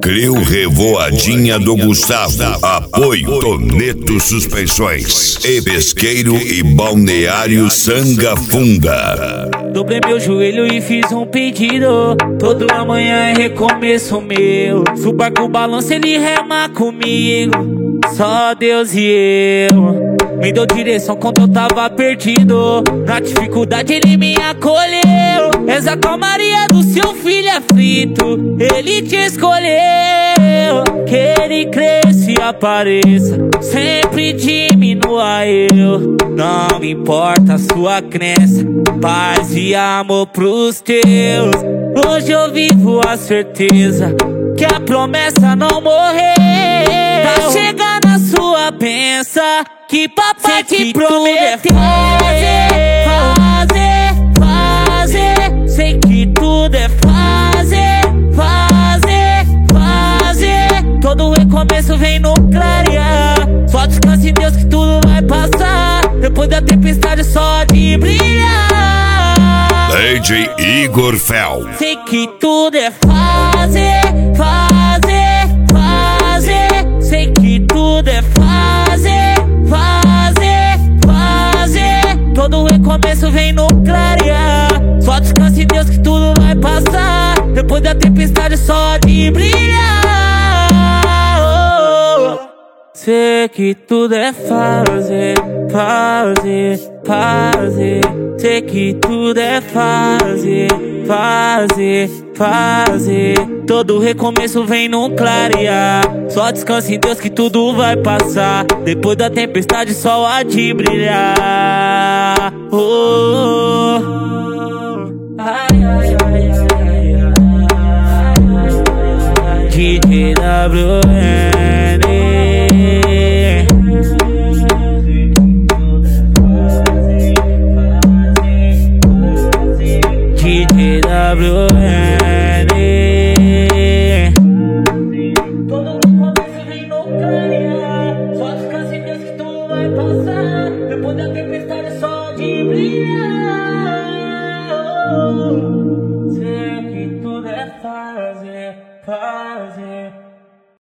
Creu Revoadinha do Gustavo. Apoio Toneto Suspensões e Pesqueiro e Balneário Sanga Funda. Dobrei meu joelho e fiz um pedido. Todo amanhã é recomeço meu. Se o barco balança, ele rema comigo. Só Deus e eu. Me deu direção quando eu tava perdido. Na dificuldade ele me acolheu. És a calmaria do seu filho aflito. Ele te escolheu. Que ele cresça e apareça. Sempre diminua eu. Não me importa a sua crença. Paz e amor pros teus. Hoje eu vivo a certeza que a promessa não morreu. Tá chegando a sua benção, que papai te prometeu. Fazer. Sei que tudo é fazer. Todo recomeço vem no clarear. Só descanse em Deus que tudo vai passar. Depois da tempestade só de brilhar. DJ Igor Fel. Sei que tudo é fazer. Sei que tudo é fazer. Todo recomeço vem no clarear. Só descanse em Deus que tudo vai passar. Depois da tempestade só de brilhar. Sei que tudo é fazer. Sei que tudo é fazer. Todo recomeço vem no clarear. Só descanse em Deus que tudo vai passar. Depois da tempestade só há de brilhar. DJ WN. DJ WN. Todo recomeço vem no clarear. Só descanse em Deus que tudo vai passar. Depois da tempestade só de brilhar.